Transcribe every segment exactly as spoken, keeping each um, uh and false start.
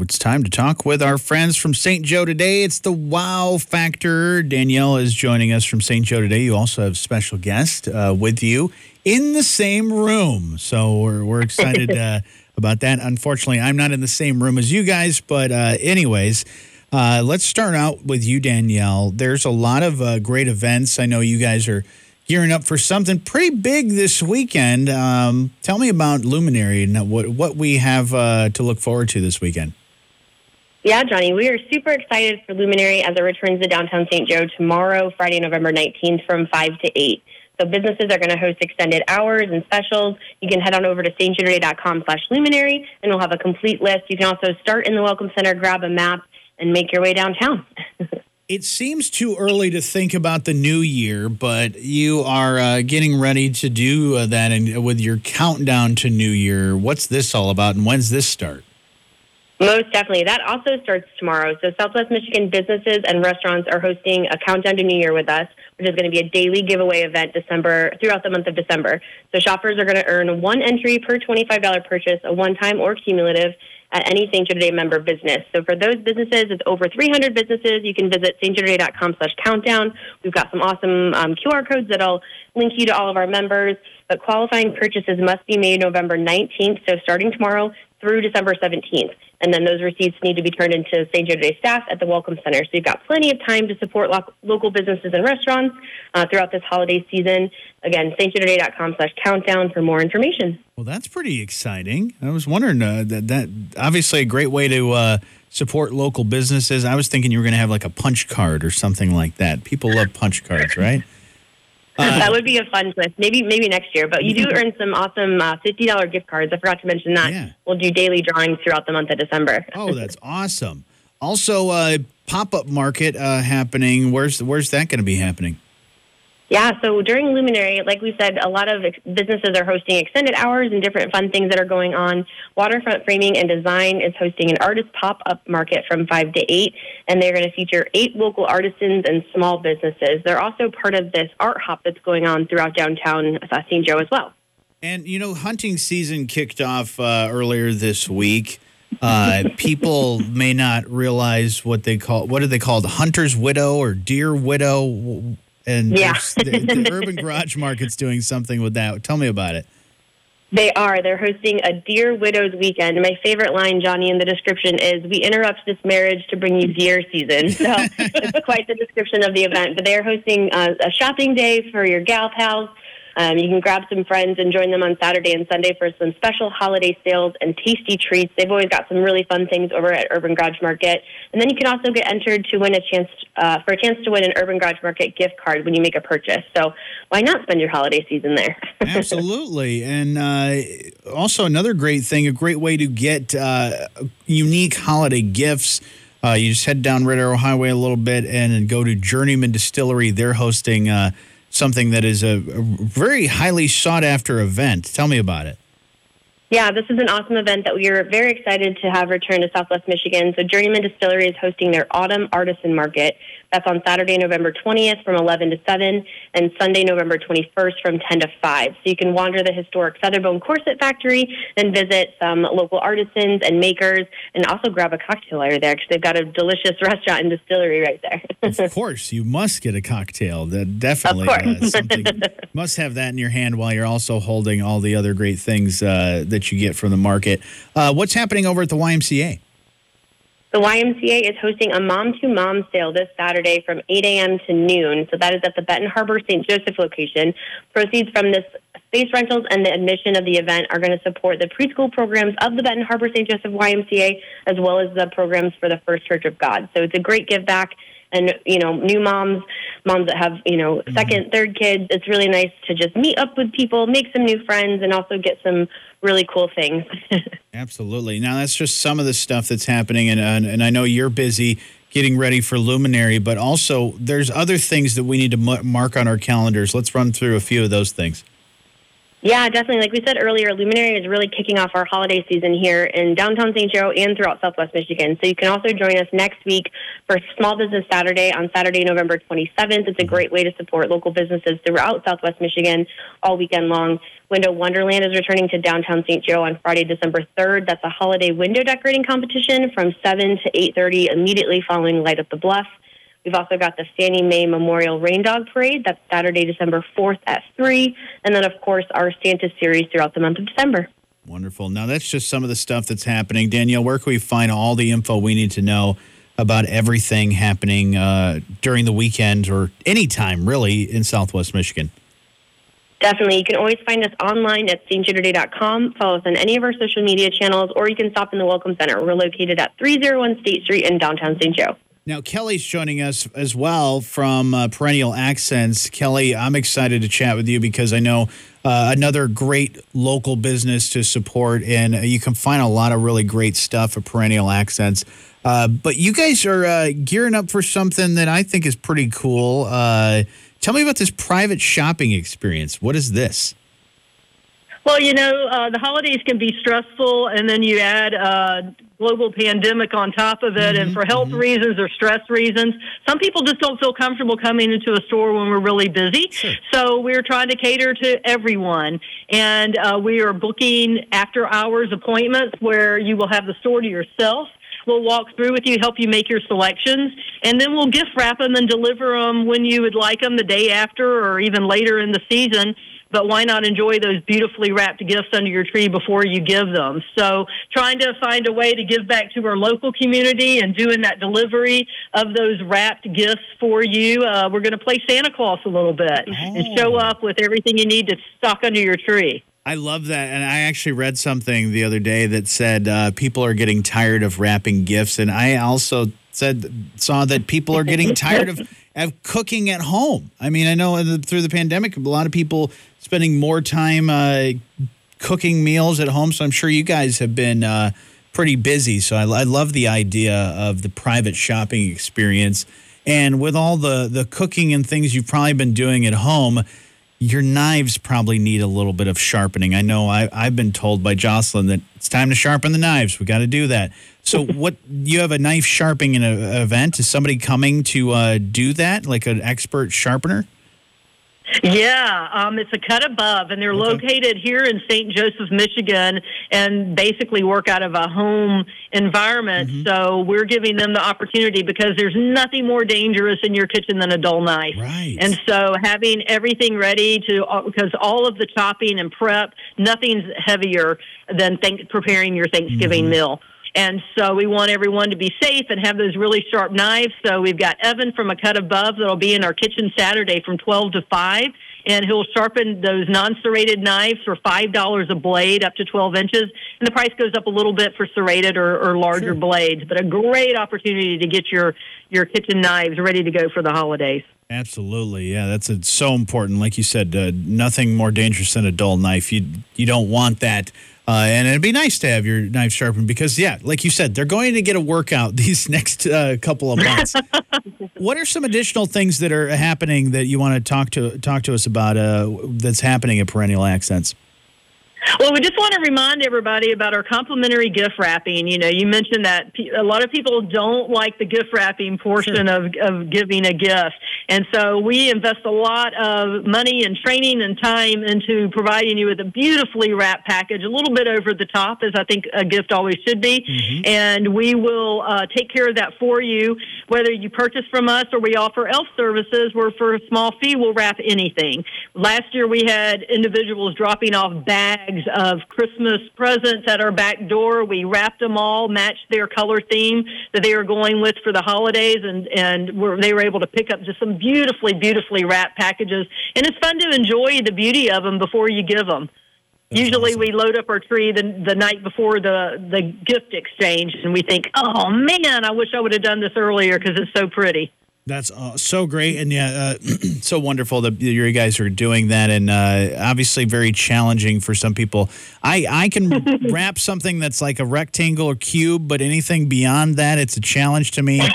it's time to talk with our friends from Saint Joe today. It's the Wow Factor. Danielle is joining us from Saint Joe today. You also have a special guest uh, with you in the same room. So we're, we're excited uh, about that. Unfortunately, I'm not in the same room as you guys. But uh, anyways, uh, let's start out with you, Danielle. There's a lot of uh, great events. I know you guys are gearing up for something pretty big this weekend. Um, tell me about Luminary and what, what we have uh, to look forward to this weekend. Yeah, Johnny, we are super excited for Luminary as it returns to downtown Saint Joe tomorrow, Friday, November nineteenth from five to eight. So businesses are going to host extended hours and specials. You can head on over to st joe today dot com slash luminary, and we'll have a complete list. You can also start in the Welcome Center, grab a map, and make your way downtown. It seems too early to think about the new year, but you are uh, getting ready to do uh, that and with your countdown to New Year. What's this all about, and when's this start? Most definitely. That also starts tomorrow. So Southwest Michigan businesses and restaurants are hosting a countdown to New Year with us, which is going to be a daily giveaway event December throughout the month of December. So shoppers are going to earn one entry per twenty-five dollars purchase, a one-time or cumulative, at any Saint Joe Today member business. So for those businesses, it's over three hundred businesses. You can visit st joe today dot com slash countdown. We've got some awesome um, Q R codes that'll link you to all of our members. But qualifying purchases must be made November nineteenth, so starting tomorrow through December seventeenth. And then those receipts need to be turned into Saint Joe Today staff at the Welcome Center. So you've got plenty of time to support lo- local businesses and restaurants uh, throughout this holiday season. Again, st joe today dot com slash countdown for more information. Well, that's pretty exciting. I was wondering, uh, that, that obviously a great way to uh, support local businesses. I was thinking you were going to have like a punch card or something like that. People love punch cards, right? Uh, that would be a fun twist. Maybe maybe next year. But you do earn some awesome uh, fifty dollars gift cards. I forgot to mention that. Yeah. We'll do daily drawings throughout the month of December. Oh, that's awesome. Also, uh, pop-up market uh, happening. Where's where's that going to be happening? Yeah, so during Luminary, like we said, a lot of ex- businesses are hosting extended hours and different fun things that are going on. Waterfront Framing and Design is hosting an artist pop-up market from five to eight, and they're going to feature eight local artisans and small businesses. They're also part of this art hop that's going on throughout downtown uh, Saint Joe as well. And, you know, hunting season kicked off uh, earlier this week. Uh, people may not realize what they call, what are they called, hunter's widow or deer widow? And yeah. the, the Urban Garage Market's doing something with that. Tell me about it. They are. They're hosting a Deer Widows Weekend. My favorite line, Johnny, in the description is, "We interrupt this marriage to bring you deer season." So it's quite the description of the event. But they are hosting uh, a shopping day for your gal pals. Um, you can grab some friends and join them on Saturday and Sunday for some special holiday sales and tasty treats. They've always got some really fun things over at Urban Garage Market. And then you can also get entered to win a chance uh, for a chance to win an Urban Garage Market gift card when you make a purchase. So why not spend your holiday season there? Absolutely. And uh, also another great thing, a great way to get uh, unique holiday gifts. Uh, you just head down Red Arrow Highway a little bit and go to Journeyman Distillery. They're hosting uh, something that is a, a very highly sought-after event. Tell me about it. Yeah, this is an awesome event that we are very excited to have return to Southwest Michigan. So Journeyman Distillery is hosting their Autumn Artisan Market. That's on Saturday, November twentieth from eleven to seven, and Sunday, November twenty-first from ten to five. So you can wander the historic Featherbone Corset Factory and visit some local artisans and makers, and also grab a cocktail while you're there, because they've got a delicious restaurant and distillery right there. Of course, you must get a cocktail. That definitely uh, something. Must have that in your hand while you're also holding all the other great things uh, that you get from the market. Uh, what's happening over at the Y M C A? The Y M C A is hosting a mom-to-mom sale this Saturday from eight a.m. to noon. So that is at the Benton Harbor Saint Joseph location. Proceeds from this space rentals and the admission of the event are going to support the preschool programs of the Benton Harbor Saint Joseph Y M C A, as well as the programs for the First Church of God. So it's a great give back. And, you know, new moms, moms that have, you know, second, third kids, it's really nice to just meet up with people, make some new friends, and also get some really cool things. Absolutely. Now, that's just some of the stuff that's happening, and, and and I know you're busy getting ready for Luminary, but also there's other things that we need to mark on our calendars. Let's run through a few of those things. Yeah, definitely. Like we said earlier, Luminary is really kicking off our holiday season here in downtown Saint Joe and throughout Southwest Michigan. So you can also join us next week for Small Business Saturday on Saturday, November twenty-seventh. It's a great way to support local businesses throughout Southwest Michigan all weekend long. Window Wonderland is returning to downtown Saint Joe on Friday, December third. That's a holiday window decorating competition from seven to eight thirty, immediately following Light Up the Bluff. We've also got the Fannie Mae Memorial Rain Dog Parade. That's Saturday, December fourth at three. And then, of course, our Santa series throughout the month of December. Wonderful. Now, that's just some of the stuff that's happening. Danielle, where can we find all the info we need to know about everything happening uh, during the weekend or any time, really, in Southwest Michigan? Definitely. You can always find us online at st joe today dot com. Follow us on any of our social media channels, or you can stop in the Welcome Center. We're located at three oh one State Street in downtown Saint Joe. Now, Kelly's joining us as well from uh, Perennial Accents. Kelly, I'm excited to chat with you because I know uh, another great local business to support, and uh, you can find a lot of really great stuff at Perennial Accents. Uh, but you guys are uh, gearing up for something that I think is pretty cool. Uh, tell me about this private shopping experience. What is this? Well, you know, uh, the holidays can be stressful, and then you add a global pandemic on top of it, mm-hmm, and for health mm-hmm. reasons or stress reasons, some people just don't feel comfortable coming into a store when we're really busy. Sure. So we're trying to cater to everyone, and uh, we are booking after-hours appointments where you will have the store to yourself. We'll walk through with you, help you make your selections, and then we'll gift wrap them and deliver them when you would like them, the day after or even later in the season. But why not enjoy those beautifully wrapped gifts under your tree before you give them? So trying to find a way to give back to our local community and doing that delivery of those wrapped gifts for you. Uh, we're going to play Santa Claus a little bit, oh, and show up with everything you need to stock under your tree. I love that. And I actually read something the other day that said uh, people are getting tired of wrapping gifts. And I also said saw that people are getting tired of, of cooking at home. I mean, I know through the pandemic, a lot of people spending more time uh, cooking meals at home. So I'm sure you guys have been uh, pretty busy. So I, I love the idea of the private shopping experience. And with all the, the cooking and things you've probably been doing at home, your knives probably need a little bit of sharpening. I know I, I've been told by Jocelyn that it's time to sharpen the knives. We got to do that. So what, you have a knife sharpening event? Is somebody coming to uh, do that, like an expert sharpener? Yeah, um, it's a cut above, and they're okay. located here in Saint Joseph, Michigan, and basically work out of a home environment. Mm-hmm. So we're giving them the opportunity because there's nothing more dangerous in your kitchen than a dull knife. Right. And so having everything ready to, because all of the chopping and prep, nothing's heavier than think, preparing your Thanksgiving mm-hmm. meal. And so we want everyone to be safe and have those really sharp knives. So we've got Evan from A Cut Above that'll be in our kitchen Saturday from twelve to five. And he'll sharpen those non-serrated knives for five dollars a blade up to twelve inches. And the price goes up a little bit for serrated or, or larger sure. blades. But a great opportunity to get your, your kitchen knives ready to go for the holidays. Absolutely. Yeah, that's a, so important. Like you said, uh, nothing more dangerous than a dull knife. You, you don't want that. Uh, and it'd be nice to have your knife sharpened because, yeah, like you said, they're going to get a workout these next uh, couple of months. What are some additional things that are happening that you want to talk to talk to us about uh, that's happening at Perennial Accents? Well, we just want to remind everybody about our complimentary gift wrapping. You know, you mentioned that a lot of people don't like the gift wrapping portion sure. of, of giving a gift. And so we invest a lot of money and training and time into providing you with a beautifully wrapped package, a little bit over the top, as I think a gift always should be. Mm-hmm. And we will uh, take care of that for you, whether you purchase from us or we offer elf services where for a small fee we'll wrap anything. Last year we had individuals dropping off bags of Christmas presents at our back door. We wrapped them all, matched their color theme that they were going with for the holidays, and, and we're, they were able to pick up just some beautifully, beautifully wrapped packages. And it's fun to enjoy the beauty of them before you give them. That's Usually awesome. We load up our tree the, the night before the, the gift exchange, and we think, oh, man, I wish I would have done this earlier because it's so pretty. That's uh, so great, and yeah, uh, so wonderful that you guys are doing that, and uh, obviously very challenging for some people. I, I can wrap something that's like a rectangle or cube, but anything beyond that, it's a challenge to me.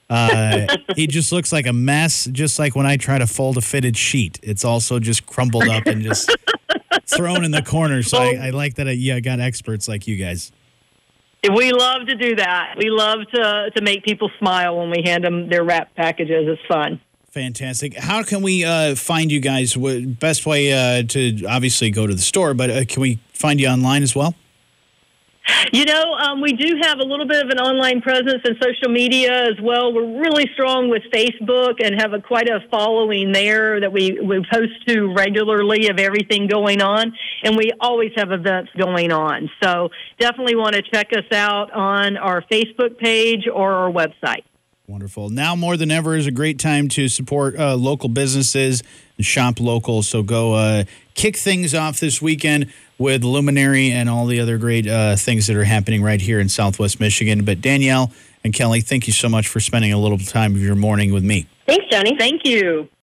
Uh, it just looks like a mess, just like when I try to fold a fitted sheet. It's also just crumbled up and just thrown in the corner. So I, I like that. I, yeah, I got experts like you guys. We love to do that. We love to to make people smile when we hand them their wrap packages. It's fun. Fantastic. How can we uh, find you guys? What, best way uh, to obviously go to the store, but uh, can we find you online as well? You know, um, we do have a little bit of an online presence and social media as well. We're really strong with Facebook and have a, quite a following there that we, we post to regularly of everything going on. And we always have events going on. So definitely want to check us out on our Facebook page or our website. Wonderful. Now more than ever is a great time to support uh, local businesses and shop local. So go uh, kick things off this weekend with Luminary and all the other great uh, things that are happening right here in Southwest Michigan. But Danielle and Kelly, thank you so much for spending a little time of your morning with me. Thanks, Johnny. Thank you.